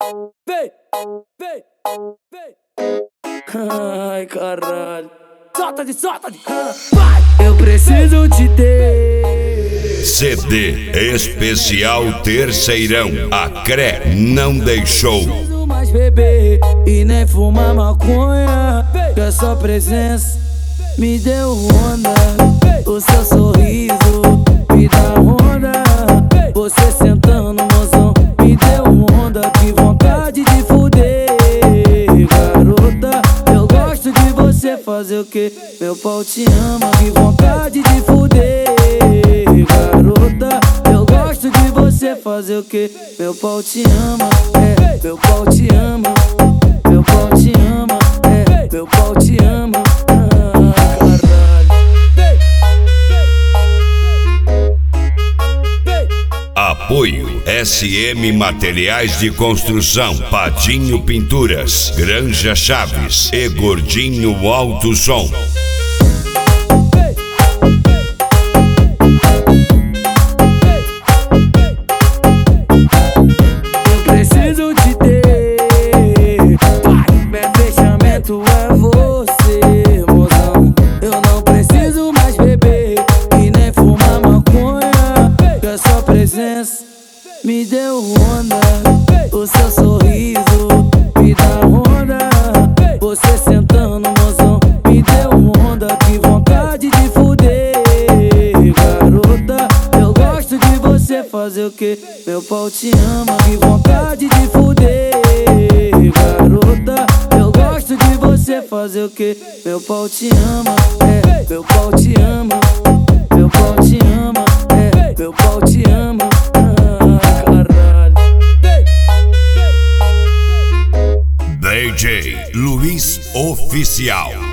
vem, vem, vem. Ai, caralho. Solta de vai. Eu preciso te ter. CD especial Terceirão. A CRE não deixou. Não preciso mais beber e nem fumar maconha, que a sua presença me deu onda. O seu sorriso me dá onda. Você sentando, mozão, me deu onda. Que vontade de fuder, garota. Eu gosto de você fazer o que? Meu pau te ama. Que vontade de fuder, garota. Eu gosto de você fazer o que? Meu pau te ama, é, meu pau te ama. Meu pau te ama, é, meu pau te ama. Apoio SM Materiais de Construção, Patinho Pinturas, Granja Chaves e Gordinho Alto Som. Eu preciso te ter, meu fechamento é você, mozão. Eu não preciso mais beber e nem fumar maconha, que a sua presença me deu onda. O seu sorriso me dá onda. Você sentando, mozão, me deu onda. Que vontade de fuder, garota. Eu gosto de você fazer o que? Meu pau te ama. Que vontade de fuder, garota. Eu gosto de você fazer o que? Meu pau te ama, é, meu pau te ama. Meu pau te ama, é, meu pau te ama. DJ Luiz Oficial.